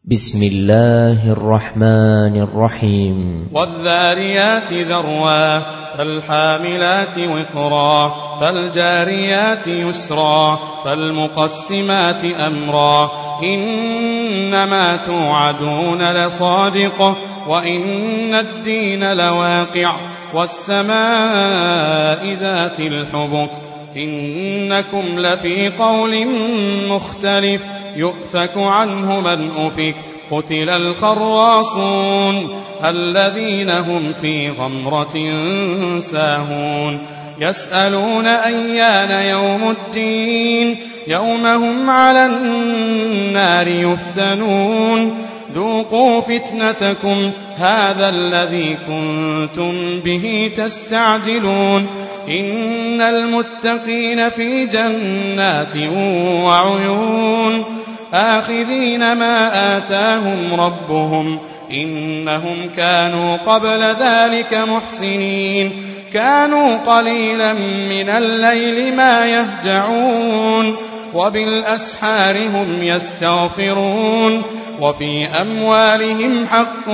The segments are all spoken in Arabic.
بسم الله الرحمن الرحيم والذاريات ذروا فالحاملات وقرا فالجاريات يسرا فالمقسمات أمرا إنما توعدون لصادق وإن الدين لواقع والسماء ذات الحبك إنكم لفي قول مختلف يؤفك عنه من أفك قتل الخراصون الذين هم في غمرة ساهون يسألون أيان يوم الدين يوم هم على النار يفتنون ذوقوا فتنتكم هذا الذي كنتم به تستعجلون إن المتقين في جنات وعيون آخذين ما آتاهم ربهم إنهم كانوا قبل ذلك محسنين كانوا قليلا من الليل ما يهجعون وبالأسحار هم يستغفرون وفي أموالهم حق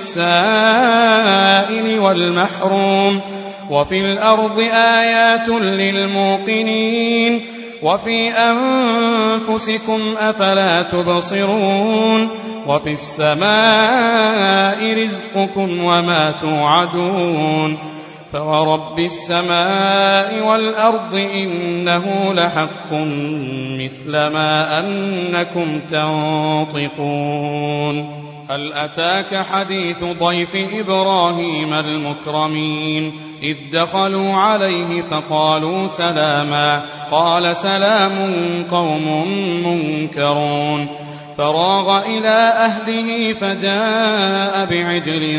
للسائل والمحروم وفي الأرض آيات للموقنين وفي أنفسكم أفلا تبصرون وفي السماء رزقكم وما توعدون فورب السماء والأرض إنه لحق مثل ما أنكم تنطقون هل أتاك حديث ضيف إبراهيم المكرمين إذ دخلوا عليه فقالوا سلاما قال سلام قوم منكرون فراغ إلى أهله فجاء بعجل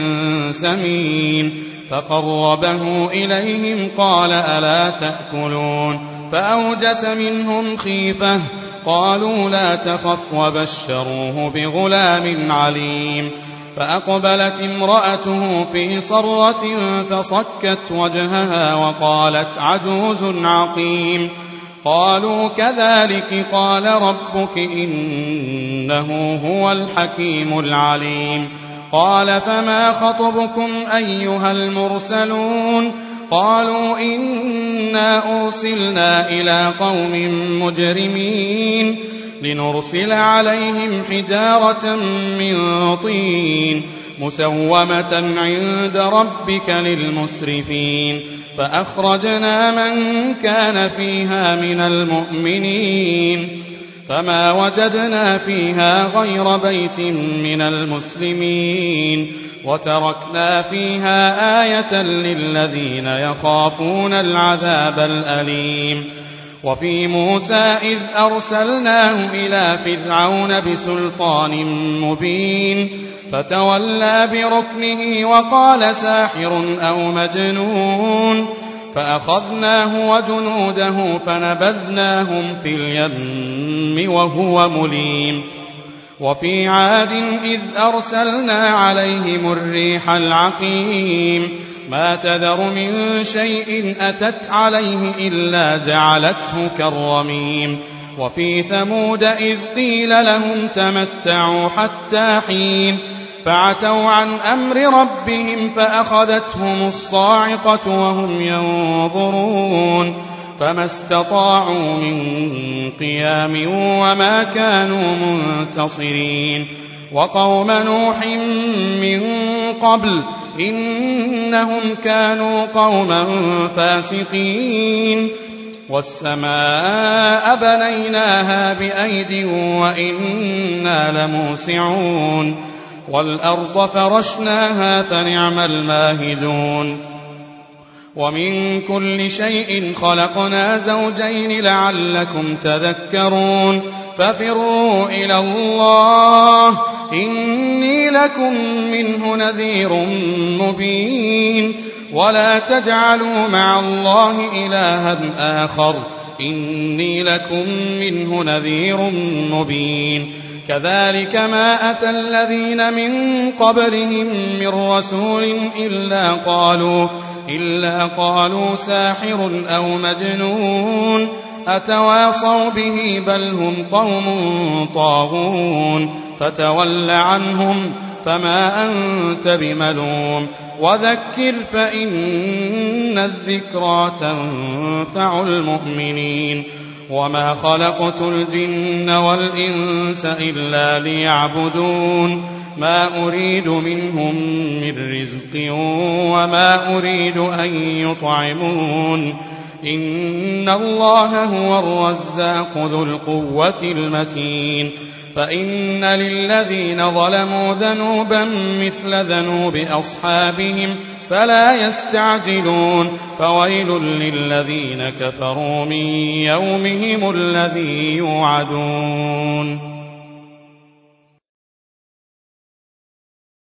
سمين فقربه إليهم قال ألا تأكلون فأوجس منهم خيفة قالوا لا تخف وبشروه بغلام عليم فأقبلت امرأته في صرة فصكت وجهها وقالت عجوز عقيم قالوا كذلك قال ربك إنه هو الحكيم العليم قال فما خطبكم أيها المرسلون قالوا إنا أرسلنا إلى قوم مجرمين لنرسل عليهم حجارة من طين مسومة عند ربك للمسرفين فأخرجنا من كان فيها من المؤمنين فما وجدنا فيها غير بيت من المسلمين وتركنا فيها آية للذين يخافون العذاب الأليم وفي موسى إذ أرسلناه إلى فرعون بسلطان مبين فتولى بركنه وقال ساحر أو مجنون فأخذناه وجنوده فنبذناهم في اليم وهو مليم وفي عاد إذ أرسلنا عليهم الريح العقيم ما تذر من شيء أتت عليه إلا جعلته كالرميم وفي ثمود إذ قيل لهم تمتعوا حتى حين فعتوا عن أمر ربهم فأخذتهم الصاعقة وهم ينظرون فما استطاعوا من قيام وما كانوا منتصرين وقوم نوح من قبل إنهم كانوا قوما فاسقين والسماء بنيناها بأيد وإنا لموسعون والأرض فرشناها فنعم الماهدون ومن كل شيء خلقنا زوجين لعلكم تذكرون ففروا إلى الله إني لكم منه نذير مبين ولا تجعلوا مع الله إلها آخر إني لكم منه نذير مبين كذلك ما أتى الذين من قبلهم من رسول إلا قالوا ساحر أو مجنون أتواصوا به بل هم قوم طاغون فتول عنهم فما أنت بملوم وذكر فإن الذكرى تنفع المؤمنين وما خلقت الجن والإنس إلا ليعبدون ما أريد منهم من رزق وما أريد أن يطعمون إن الله هو الرزاق ذو القوة المتين فإن للذين ظلموا ذنوبا مثل ذنوب أصحابهم فلا يستعجلون فويل للذين كفروا من يومهم الذي يوعدون